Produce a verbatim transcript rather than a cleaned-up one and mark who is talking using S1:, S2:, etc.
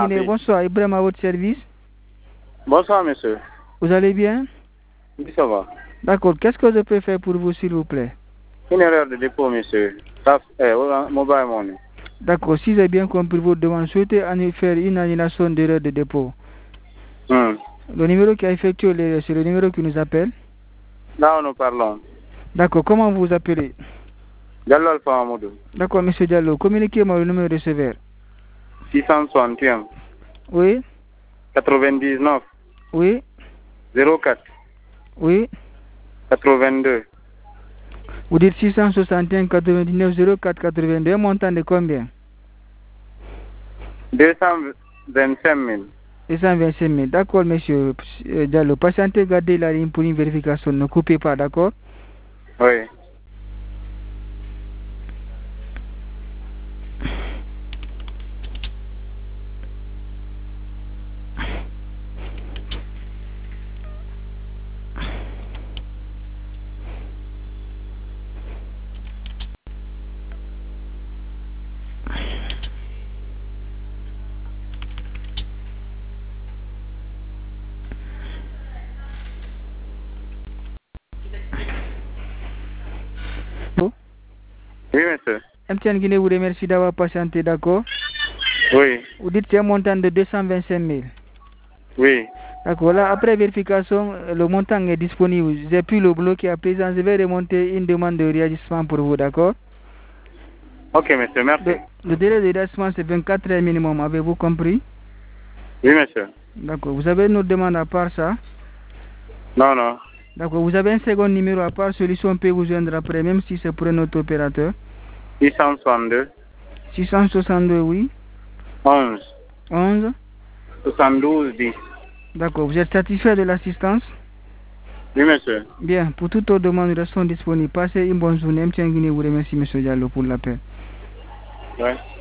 S1: Guinée, bonsoir. Ibrahim à votre service.
S2: Bonsoir, monsieur.
S1: Vous allez bien?
S2: Oui, ça va.
S1: D'accord. Qu'est-ce que je peux faire pour vous, s'il vous plaît?
S2: Une erreur de dépôt, monsieur. Ça, eh, mobile money.
S1: D'accord. Si j'ai bien compris votre demande, souhaitez faire une annulation d'erreur de dépôt.
S2: Hmm.
S1: Le numéro qui a effectué l'erreur, c'est le numéro qui nous appelle?
S2: Là, nous parlons.
S1: D'accord. Comment vous vous appelez?
S2: Diallo Alpha Amadou.
S1: D'accord, monsieur Diallo. Communiquez-moi le numéro de receveur.
S2: six cent soixante et un.
S1: Oui.
S2: quatre-vingt-dix-neuf.
S1: Oui.
S2: zéro quatre.
S1: Oui.
S2: quatre-vingt-deux.
S1: Vous dites six cent soixante et un quatre-vingt-dix-neuf zéro quatre quatre-vingt-deux. Un montant de combien?
S2: deux cent vingt-cinq mille.
S1: deux cent vingt-cinq mille. D'accord, monsieur Diallo. Patientez, gardez la ligne pour une vérification. Ne coupez pas, d'accord?
S2: Oui. Oui, monsieur.
S1: M T N Guinée vous remercie d'avoir patienté, d'accord?
S2: Oui.
S1: Vous dites que c'est un montant de deux cent vingt-cinq mille.
S2: Oui.
S1: D'accord. Là, après vérification, le montant est disponible. J'ai pu le bloquer à présent. Je vais remonter une demande de réagissement pour vous, d'accord?
S2: Ok, monsieur, merci.
S1: Le, le délai de réagissement, c'est vingt-quatre heures minimum. Avez-vous compris?
S2: Oui, monsieur.
S1: D'accord. Vous avez une autre demande à part ça?
S2: Non, non.
S1: D'accord. Vous avez un second numéro à part celui-ci, on peut vous joindre après, même si c'est pour un autre opérateur?
S2: six cent soixante-deux.
S1: six cent soixante-deux, oui.
S2: onze.
S1: onze.
S2: soixante-douze, dix.
S1: D'accord. Vous êtes satisfait de l'assistance?
S2: Oui, monsieur.
S1: Bien. Pour toute autre demande, nous restons disponibles. Passez une bonne journée. M T N Guinée vous remercie, monsieur Diallo, pour l'appel.
S2: Ouais.